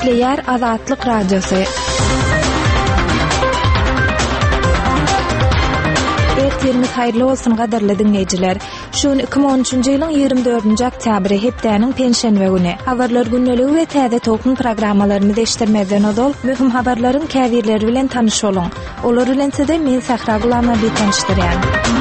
Nükleer Azatlyk Radyosu. Ertirimiz hayırlı olsun gadarly dinleyijiler. Şu 2013-nji ýylyň 24-nji oktýabry hepdäniň penşenbe güni. Habarlar günneligi we täze tokun programmalaryny deşdirmeden odol möhüm habarlaryň käbirleri bilen tanyş bolun. Olar bilen sizde men Sahra Gulama tanışdyrýan.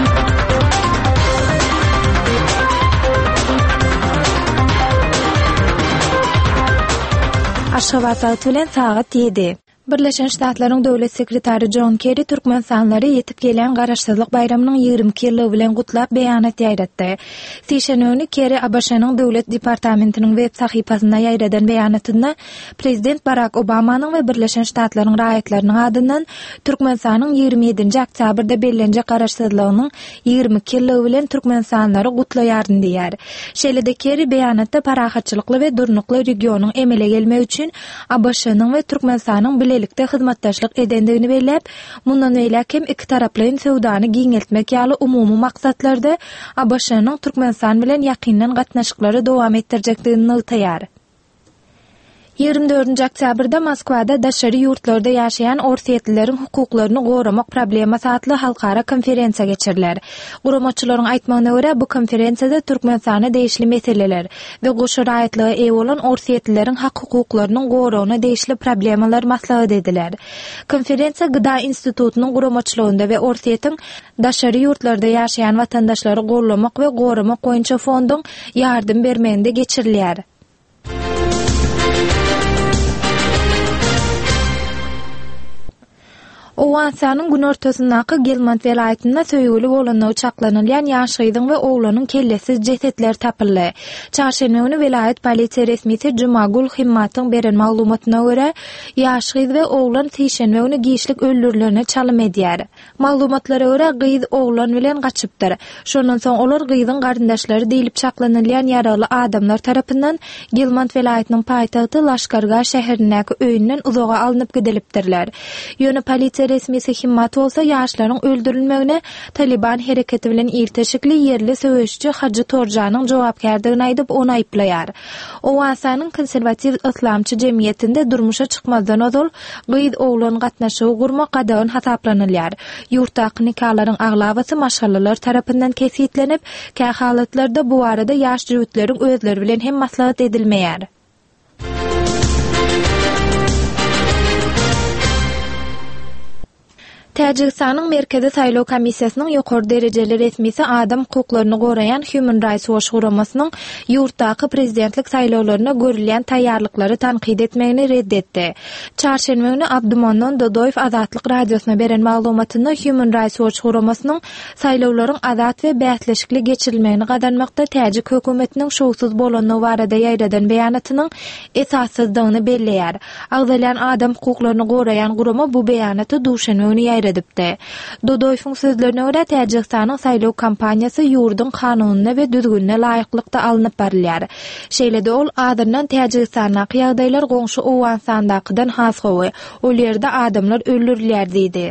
Aşgabat bilen saat 7. Birleşen Ştatlaryň döwlet sekretary John Kerry Türkmenstanlary ýetip gelen Garaşsyzlyk bayramynyň 20 ýyly bilen gutlap beýanat ýaýratdy. Sişenöni Kerry ABŞ-nyň döwlet departamentiniň web sahypasynda ýaýradan beýanatynda Prezident Barack Obamanyň we Birleşen Ştatlaryň raýatlarynyň adyndan Türkmenstanyň 27-nji oktýabrda bellenjek garaşsyzlygynyň 20 ýyly bilen Türkmenstanlary gutlaýaryn diýär. Şeýle-de Kerry beýanatda parahatçylykly we durnukly regionyň emele gelmek üçin ABŞ-nyň we Türkmenstanyň birlikde hyzmatdaşlyk edendigini belläp, mundan beýle hem iki taraplaryň sowdany giňeltmek ýaly umumy maksatlarda ABŞ-nyň Türkmenistan bilen ýakyndan gatnaşyklary dowam etdirjekdigini ýaýrar. 24-nji oktýabrda Moskwada daşary ýurtlarda ýaşaýan orsiýetlileriň hukuklaryny goramak problemasy atly halkara konferensiýa geçiriler. Guramaçylaryň aýtmagyna görä, bu konferensiýada Türkmenistana değişli meseleler we goşa raýatlyga eýe bolan orsiýetlileriň hak hukuklarynyň gorawyna değişli problemalar maslahat ediler. Konferensiýa Gyda institutunyň guramaçylygynda we orsiýetiň daşary ýurtlarda ýaşaýan watandaşlary gollamak we goramak boýunça fondyň ýardym bermeginde geçirilýär. Owansanyň gün ortasyndaky Gelmant welaýatynda söýgüli bolanyny uçaklanylýan ýaş gyzyň we oglanyň kellesi jesetler tapyldy. Çarşembe güni welaýat polisiýa resmisi Jumagul Himmatyň beren maglumatyna görä, ýaş gyz we oglan sişenbe güni giýişlik öldürilerine çalym edýär. Maglumatlara görä gyz oglan bilen gaçypdyr. Şondan soň olar gyzyň garyndaşlary diýilip çaklanylýan ýaraly adamlar tarapyndan Gelmant welaýatynyň paýtagty Laşkarga şäherindäki öýünden uzaga alınıp gidilipdirler. Ýöne polisiýa resmisi Himmat bolsa ýaşlaryň öldürilmegine Taliban hereketi bilen irteşikli yerli söwüşçi Hacı Torjanyň jogapkärdigini aýdyp onu aýplaýar. Owansanyň konserwatiw islamçy jemgyýetinde durmuşa çykmazdan odol gyz oglan gatnaşygy gurmak gadagyny hasaplanylýar. Ýurtdaky nikalaryň aglabasy maşgallalar tarapyndan kesitlenip, kä halatlarda bu arada ýaş jüwütleriň özleri bilen hem maslahat edilmeýär. Täjikistanyň Merkezi Saýlaw Komissiýasynyň ýokary derejeli resmisi adam hukuklaryny goraýan Human Rights Watch guramasynyň ýurtdaky prezidentlik saýlawlaryna görülýän taýýarlyklary tanqid etmegini reddetdi. Çarşembe güni Abdumannon Dodoýew Azatlyk Radiosyna beren maglumatynda Human Rights Watch guramasynyň saýlawlaryň azat we bätleşikli geçirilmegini gadanmakda täjik hökümetiniň şowsuz bolanyny barada ýaýradan beýanatynyň esassyzdygyny belleýär. Agzalyan adam hukuklaryny goraýan gurama bu beýanaty duşanbe güni edipdi. Dodoýewiň sözlerine görä Täjikistanyň saýlaw kampaniýasy ýurduň kanunyna we düzgünine laýyklykda alınıp barilýar. Şeýle-de ol adyrdan Täjikistanyň ýagdaýlar goňşy Owansandakydan has gowy. Ol ýerde adamlar öldürilýär diýdi.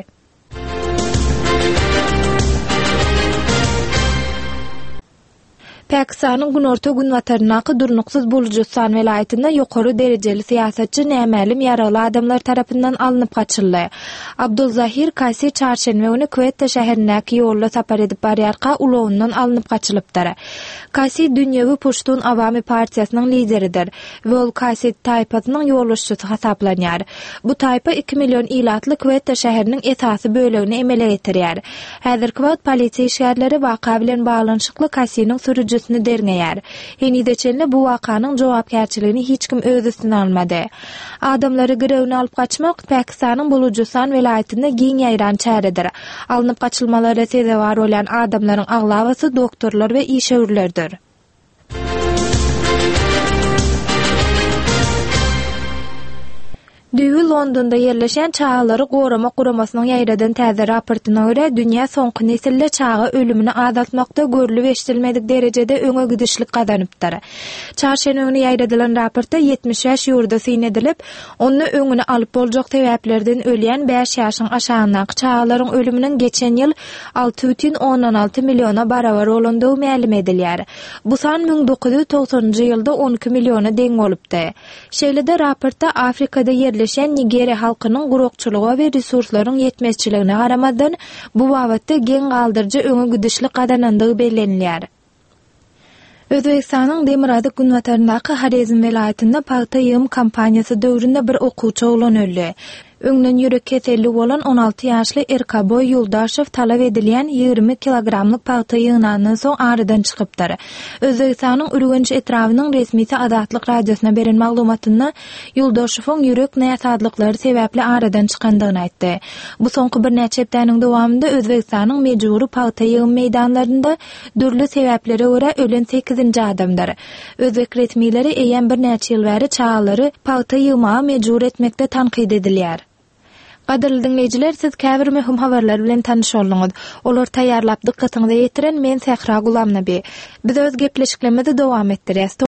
Pakistanyň günorta gün wataryndaky durnuksuz Buluchistan welaýatynda ýokary derejeli siýasatçy nämälim ýaraly adamlar tarapyndan alınıp gaçyryldy. Abdulzahir Kasi çarşembe güni Quetta şäherindäki ýolda sapar edip barýarka ulawyndan alınıp gaçylypdyr. Kasi Dünýäwi Puштун Awamy partiýasynyň lideridir we ol Kasi taýpasynyň ýoluşçysy hasaplanýar. Bu taýpa 2 million ilatly Quetta şäheriniň esasy bölegini emele getirýär. Häzirki wagt polisiýa işgärleri waka bilen baglanyşykly Kasinyň sürüjüsini derňeýär. Henideçenle bu wakanyň jogapkärçiligini hiç kim öz üstüne almady. Adamlary görewine alyp gaçmak Pakistanyň Buluchistan welaýatynda giň ýaýran çäredir. Alınıp gaçylmalary sebäbi bolan adamlaryň aglabasy doktorlar we işäwürlerdir. Düýül Londonda yerleşen çağaları gorama guramasynyň ýaýradan täze raportyna görä dünýä soňky nesille çağa ölümini azaltmakda görülip eşdilmedik derejede öňe gidişlik gazanypdyr. Çarşenbä ýaýradylan raportda 70 ýaş ýurda synedilip, onu öňüne alyp boljak sebäplerden ölýän 5 ýaşyň aşagynaky çağalaryň ölüminiň geçen ýyl 6,16 milliona barabar bolandygy ma'lum edilýär. Bu san 1990-njy ýylda 12 milliona deň bolupdy. Şeýlede raportda Afrikada yerleşen Nigeriya halkynyň gurukçylygy we resurslaryň ýetmezçiligine garamadan bu wagtda geň galdyrjy öňe gidişlik gadanandygy bellenilýär. Özbekistanyň Demirada Günwataryndaky Harizm welaýatynda paýta ýym kampaniýasy döwründe bir okuwçy oglan öldü. Öňden ýürek keseli bolan 16 ýaşly Erkaboy Ýuldaşew talap edilýän 20 kilogramlyk paýta ýygnandan soň aradan çykypdyr. Özbekistanyň Ürgenç etrawynyň resmi Azatlyk radiosyna beren maglumatynda Ýuldaşewiň ýürek näsadlyklary sebäpli aradan çykandygyny aýtdy. Bu soňky bir näçe hepdeniň dowamında Özbekistanyň mejburi paýta ýygyn meýdanlarynda dürli sebäplere görä ölen 8-nji adamdyr. Özbek resmileri eýen bir näçe ýyl bäri çağalary paýta ýygmaga mejbur etmekde tanqid edilýär. Gaderly dinleýijiler, siz käbir möhüm habarlar bilen tanyş boldyňyz. Olar taýýarlap dykkatyňyza ýetiren men Sähra Gulamnaby. Biz öz gepleşiklerimizi dowam etdirýäs.